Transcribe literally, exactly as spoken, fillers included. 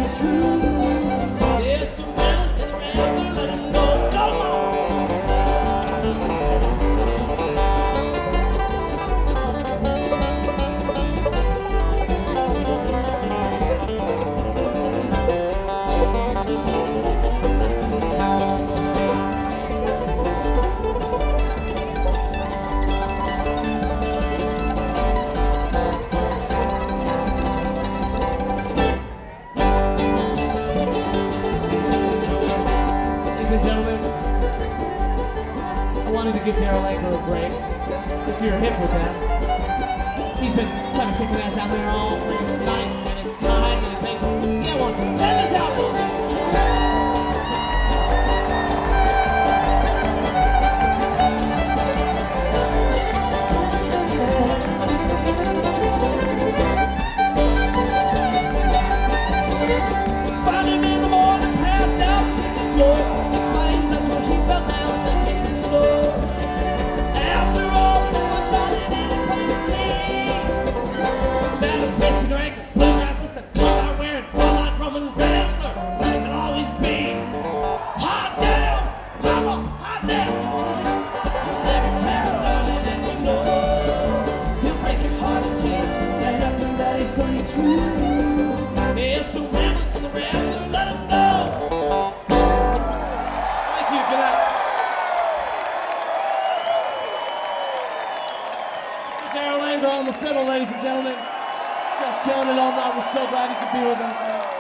it's true. There's the rhythm in the rambler, let him go, come on. Ladies and gentlemen, I wanted to give Darryl Anger a break, if you're hip with that. He's been kind of kicking ass down there all freaking night, and it's time, and it takes, yeah, well, send this album! Find him in the morning, passed out, kitchen floor. Explains that's when he fell down and came in the door. After all, this was darling, ain't it funny to see? That a whiskey drinker, bluegrass sister, clothes wearing, twilight Roman gambler, like it always be. Hot damn, mama, hot damn. He'll never tell, darling, and you know he'll break your heart in two, and after that he's staying true. It's the rambler and the rambler, let him go. Thank you, good night. Mister Darryl Anger on the fiddle, ladies and gentlemen. Just killing it all night. We're so glad you could be with us, man.